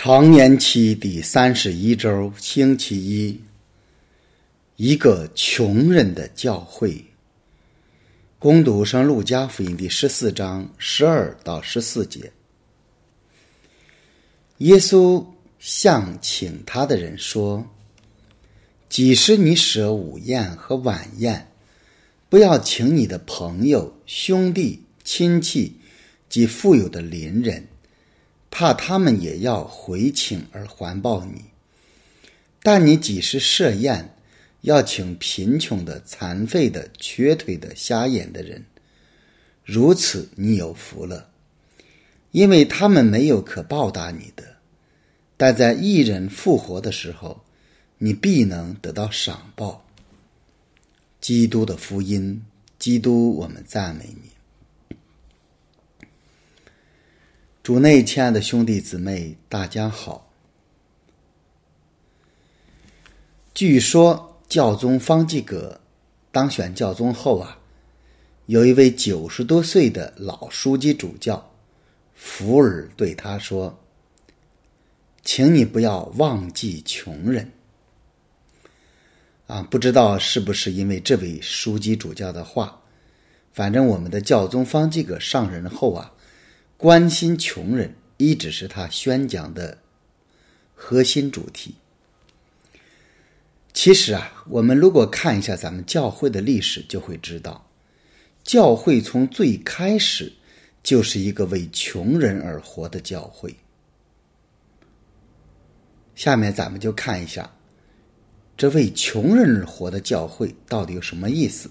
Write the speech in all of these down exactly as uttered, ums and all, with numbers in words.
常年期第三十一周，星期一，一个穷人的教会。攻读圣路加福音第十四章十二到十四节。耶稣向请他的人说：即使你设午宴和晚宴，不要请你的朋友、兄弟、亲戚及富有的邻人，怕他们也要回请而还报你。但你即使设宴，要请贫穷的、残废的、瘸腿的、瞎眼的人，如此你有福了，因为他们没有可报答你的，但在义人复活的时候，你必能得到赏报。基督的福音，基督，我们赞美你。主内亲爱的兄弟姊妹，大家好。据说教宗方济各当选教宗后啊，有一位九十多岁的老书记主教福尔对他说：请你不要忘记穷人。啊，不知道是不是因为这位书记主教的话，反正我们的教宗方济各上任后啊，关心穷人一直是他宣讲的核心主题。其实啊，我们如果看一下咱们教会的历史，就会知道，教会从最开始就是一个为穷人而活的教会。下面咱们就看一下，这为穷人而活的教会到底有什么意思。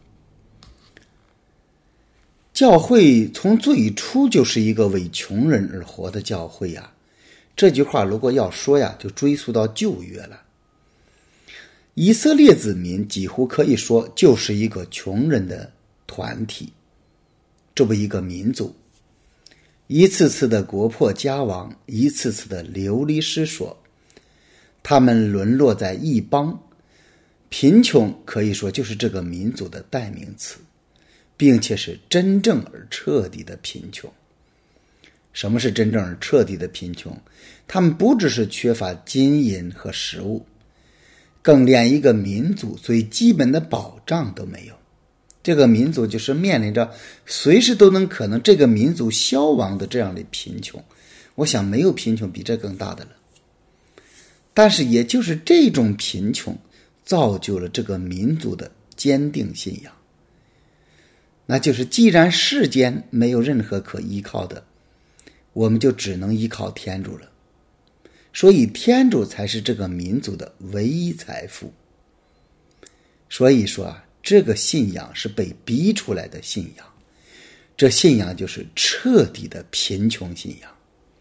教会从最初就是一个为穷人而活的教会呀，这句话如果要说呀，就追溯到旧约了。以色列子民几乎可以说就是一个穷人的团体，这么一个民族，一次次的国破家亡，一次次的流离失所，他们沦落在异邦，贫穷可以说就是这个民族的代名词，并且是真正而彻底的贫穷。什么是真正而彻底的贫穷？他们不只是缺乏金银和食物，更连一个民族最基本的保障都没有。这个民族就是面临着随时都能可能这个民族消亡的这样的贫穷。我想没有贫穷比这更大的了。但是也就是这种贫穷造就了这个民族的坚定信仰，那就是既然世间没有任何可依靠的，我们就只能依靠天主了。所以天主才是这个民族的唯一财富。所以说啊，这个信仰是被逼出来的信仰，这信仰就是彻底的贫穷信仰。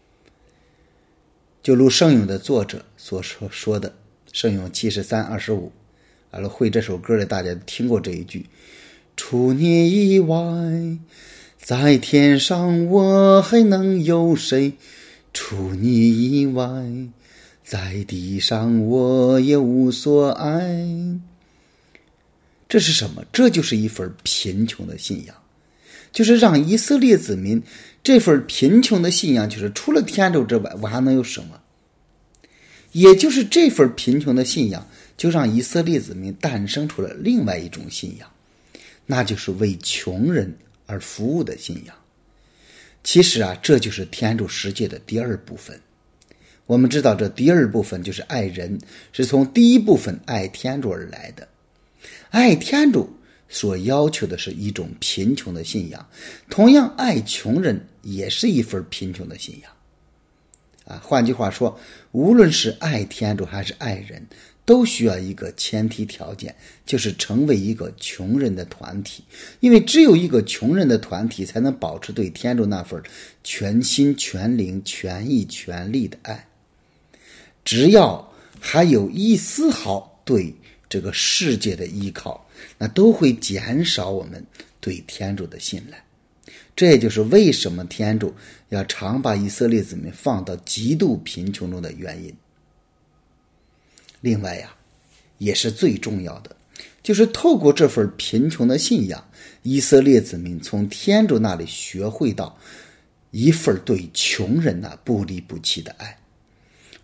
就如圣咏的作者所说说的，圣咏七十三二十五，完了会这首歌的大家听过这一句：除你以外，在天上我还能有谁？除你以外，在地上我也无所爱。这是什么？这就是一份贫穷的信仰，就是让以色列子民这份贫穷的信仰，就是除了天主之外我还能有什么？也就是这份贫穷的信仰，就让以色列子民诞生出了另外一种信仰，那就是为穷人而服务的信仰。其实啊，这就是天主世界的第二部分。我们知道这第二部分就是爱人，是从第一部分爱天主而来的。爱天主所要求的是一种贫穷的信仰，同样爱穷人也是一份贫穷的信仰。啊，换句话说，无论是爱天主还是爱人，都需要一个前提条件，就是成为一个穷人的团体。因为只有一个穷人的团体才能保持对天主那份全心全灵全意全力的爱。只要还有一丝毫对这个世界的依靠，那都会减少我们对天主的信赖。这也就是为什么天主要常把以色列子民放到极度贫穷中的原因。另外呀，也是最重要的，就是透过这份贫穷的信仰，以色列子民从天主那里学会到一份对穷人那不离不弃的爱。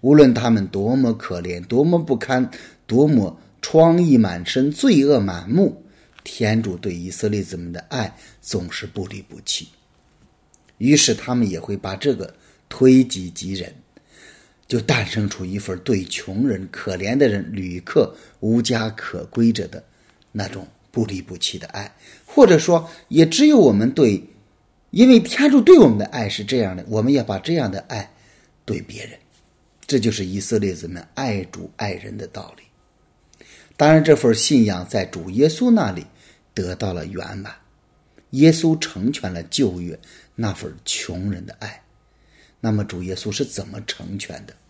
无论他们多么可怜，多么不堪，多么疮痍满身，罪恶满目，天主对以色列子民的爱总是不离不弃。于是他们也会把这个推己及人，就诞生出一份对穷人、可怜的人、旅客、无家可归者的那种不离不弃的爱。或者说也只有我们对，因为天主对我们的爱是这样的，我们也把这样的爱对别人。这就是以色列子们爱主爱人的道理。当然这份信仰在主耶稣那里得到了圆满，耶稣成全了旧约那份穷人的爱。那么主耶稣是怎么成全的？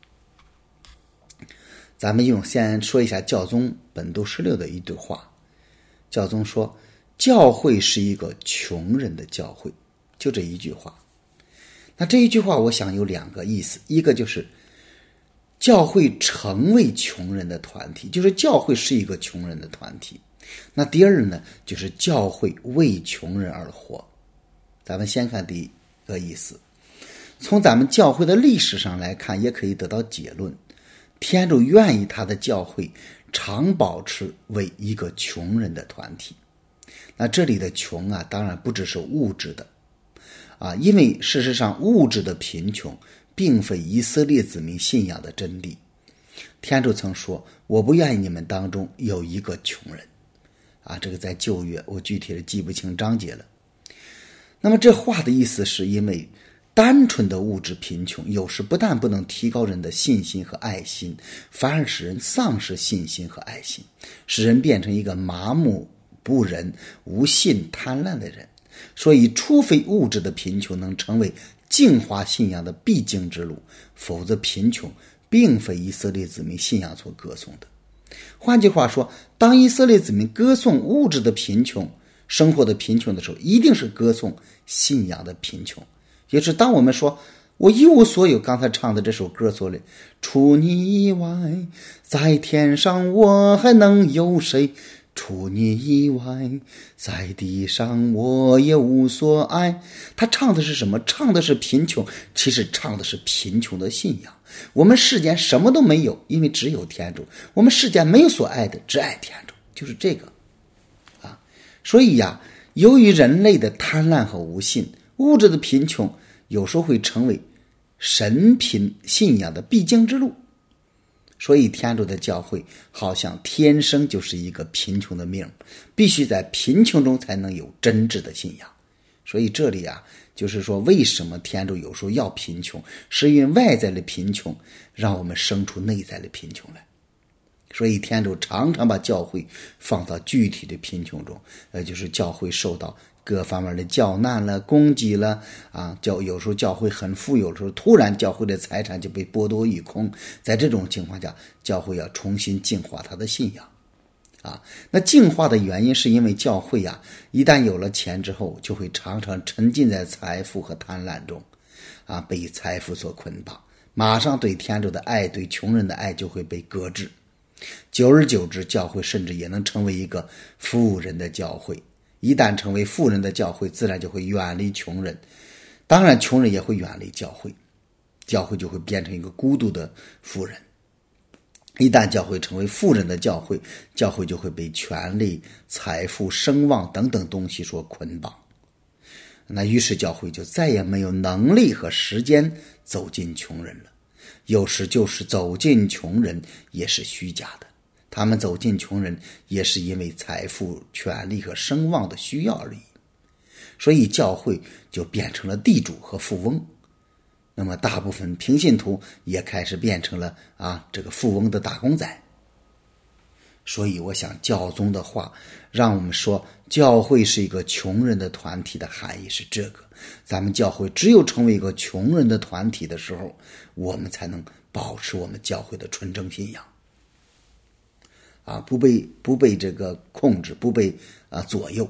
咱们用先说一下教宗本笃十六的一句话。教宗说，教会是一个穷人的教会，就这一句话。那这一句话我想有两个意思，一个就是教会成为穷人的团体，就是教会是一个穷人的团体。那第二呢，就是教会为穷人而活。咱们先看第一个意思。从咱们教会的历史上来看，也可以得到结论，天主愿意他的教会常保持为一个穷人的团体。那这里的穷啊，当然不只是物质的啊，因为事实上物质的贫穷并非以色列子民信仰的真谛。天主曾说，我不愿意你们当中有一个穷人啊，这个在旧约，我具体的记不清章节了。那么这话的意思是因为单纯的物质贫穷有时不但不能提高人的信心和爱心，反而使人丧失信心和爱心，使人变成一个麻木不仁、无信贪婪的人。所以除非物质的贫穷能成为净化信仰的必经之路，否则贫穷并非以色列子民信仰所歌颂的。换句话说，当以色列子民歌颂物质的贫穷、生活的贫穷的时候，一定是歌颂信仰的贫穷。也是当我们说我一无所有，刚才唱的这首歌说了，除你以外在天上我还能有谁，除你以外在地上我也无所爱。他唱的是什么？唱的是贫穷，其实唱的是贫穷的信仰。我们世间什么都没有，因为只有天主。我们世间没有所爱的，只爱天主，就是这个啊。所以呀，由于人类的贪婪和无信，物质的贫穷有时候会成为神贫信仰的必经之路。所以天主的教会好像天生就是一个贫穷的命，必须在贫穷中才能有真挚的信仰。所以这里啊，就是说为什么天主有时候要贫穷，是因为外在的贫穷让我们生出内在的贫穷来。所以天主常常把教会放到具体的贫穷中，呃，就是教会受到各方面的教难了、攻击了啊，教有时候教会很富有的时候，突然教会的财产就被剥夺一空。在这种情况下，教会要重新净化他的信仰啊。那净化的原因是因为教会呀、啊，一旦有了钱之后，就会常常沉浸在财富和贪婪中啊，被财富所捆绑，马上对天主的爱、对穷人的爱就会被搁置。久而久之，教会甚至也能成为一个富人的教会。一旦成为富人的教会，自然就会远离穷人，当然穷人也会远离教会，教会就会变成一个孤独的富人。一旦教会成为富人的教会，教会就会被权力、财富、声望等等东西所捆绑。那于是教会就再也没有能力和时间走进穷人了。有时就是走进穷人也是虚假的，他们走进穷人也是因为财富、权力和声望的需要而已。所以教会就变成了地主和富翁，那么大部分平信徒也开始变成了啊这个富翁的打工仔。所以我想教宗的话让我们说，教会是一个穷人的团体的含义是这个，咱们教会只有成为一个穷人的团体的时候，我们才能保持我们教会的纯正信仰啊，不被不被这个控制，不被啊左右。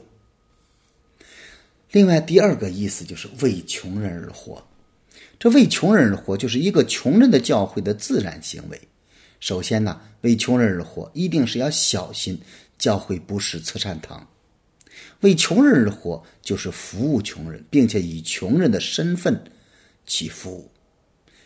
另外第二个意思就是为穷人而活。这为穷人而活就是一个穷人的教会的自然行为。首先呢，为穷人而活一定是要小心教会不是慈善堂。为穷人而活就是服务穷人，并且以穷人的身份去服务。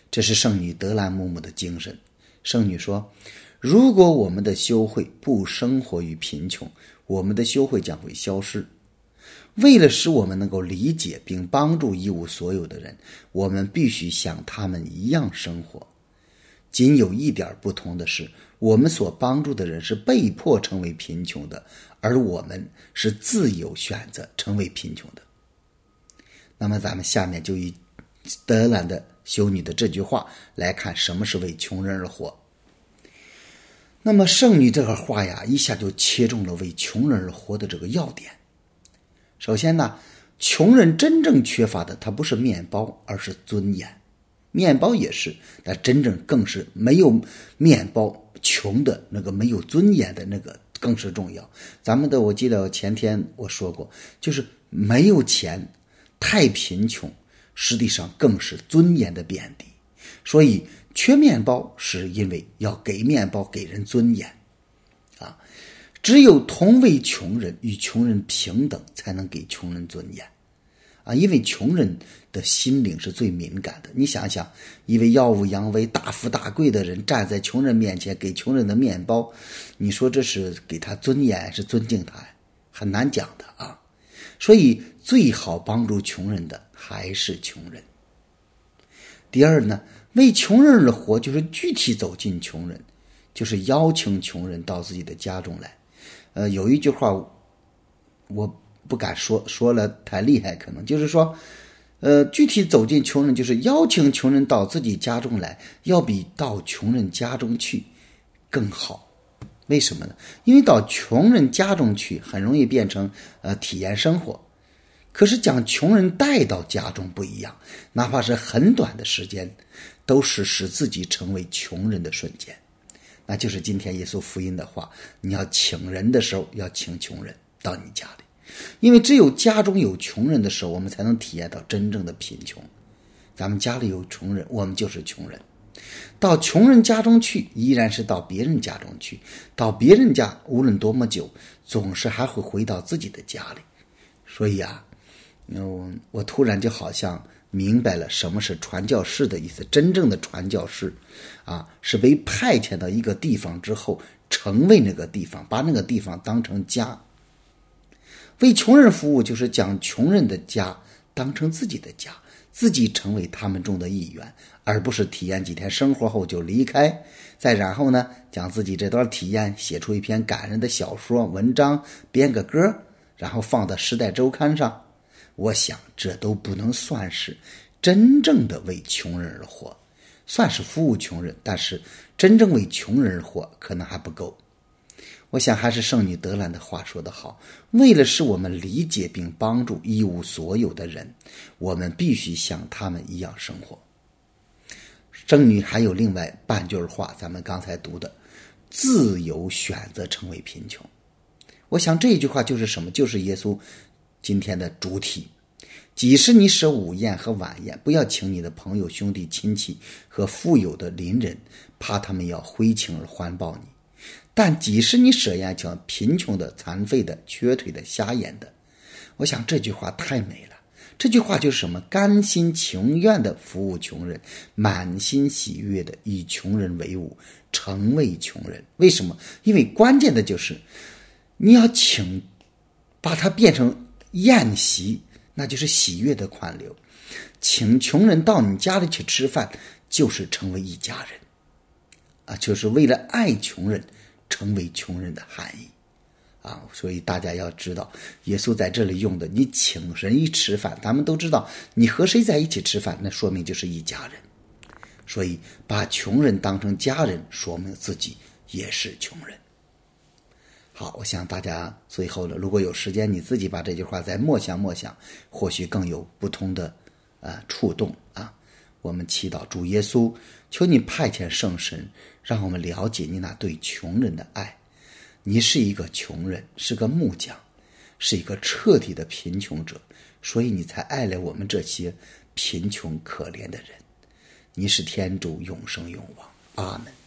这是圣女德兰木木的精神。圣女说，如果我们的修会不生活于贫穷，我们的修会将会消失。为了使我们能够理解并帮助一无所有的人，我们必须像他们一样生活。仅有一点不同的是，我们所帮助的人是被迫成为贫穷的，而我们是自由选择成为贫穷的。那么咱们下面就以德兰的修女的这句话来看什么是为穷人而活。那么圣女这个话呀，一下就切中了为穷人而活的这个要点。首先呢，穷人真正缺乏的他不是面包，而是尊严。面包也是，但真正更是没有面包穷的那个没有尊严的那个更是重要。咱们的我记得前天我说过，就是没有钱太贫穷，实际上更是尊严的贬低。所以缺面包是因为要给面包给人尊严啊！只有同为穷人，与穷人平等，才能给穷人尊严啊！因为穷人的心灵是最敏感的。你想想，一位耀武扬威、大富大贵的人站在穷人面前给穷人的面包，你说这是给他尊严是尊敬他？很难讲的啊！所以最好帮助穷人的还是穷人。第二呢，为穷人而活就是具体走进穷人，就是邀请穷人到自己的家中来。呃，有一句话我不敢说，说了太厉害，可能就是说，呃，具体走进穷人就是邀请穷人到自己家中来，要比到穷人家中去更好。为什么呢？因为到穷人家中去很容易变成呃体验生活，可是将穷人带到家中不一样，哪怕是很短的时间，都是使自己成为穷人的瞬间。那就是今天耶稣福音的话，你要请人的时候要请穷人到你家里，因为只有家中有穷人的时候，我们才能体验到真正的贫穷。咱们家里有穷人，我们就是穷人。到穷人家中去，依然是到别人家中去，到别人家无论多么久，总是还会回到自己的家里。所以啊，嗯，我突然就好像明白了什么是传教士的意思。真正的传教士啊，是被派遣到一个地方之后，成为那个地方，把那个地方当成家。为穷人服务就是将穷人的家当成自己的家，自己成为他们中的一员，而不是体验几天生活后就离开，再然后呢，将自己这段体验写出一篇感人的小说文章，编个歌，然后放到时代周刊上。我想这都不能算是真正的为穷人而活，算是服务穷人，但是真正为穷人而活可能还不够。我想还是圣女德兰的话说得好，为了使我们理解并帮助一无所有的人，我们必须像他们一样生活。圣女还有另外半句话，咱们刚才读的，自由选择成为贫穷。我想这一句话就是什么？就是耶稣今天的主体。即使你设午宴和晚宴，不要请你的朋友、兄弟、亲戚和富有的邻人，怕他们要挥情而环抱你。但即使你设宴请贫穷的、残废的、瘸腿的、瞎眼的，我想这句话太美了。这句话就是什么？甘心情愿的服务穷人，满心喜悦的以穷人为伍，成为穷人。为什么？因为关键的就是你要请，把它变成宴席，那就是喜悦的款流。请穷人到你家里去吃饭，就是成为一家人啊，就是为了爱穷人，成为穷人的含义啊。所以大家要知道，耶稣在这里用的，你请人一吃饭，咱们都知道，你和谁在一起吃饭，那说明就是一家人。所以把穷人当成家人，说明自己也是穷人。好，我想大家最后了，如果有时间，你自己把这句话再默想默想，或许更有不同的呃触动啊。我们祈祷主耶稣，求你派遣圣神，让我们了解你那对穷人的爱。你是一个穷人，是个木匠，是一个彻底的贫穷者，所以你才爱了我们这些贫穷可怜的人。你是天主，永生永王。阿们。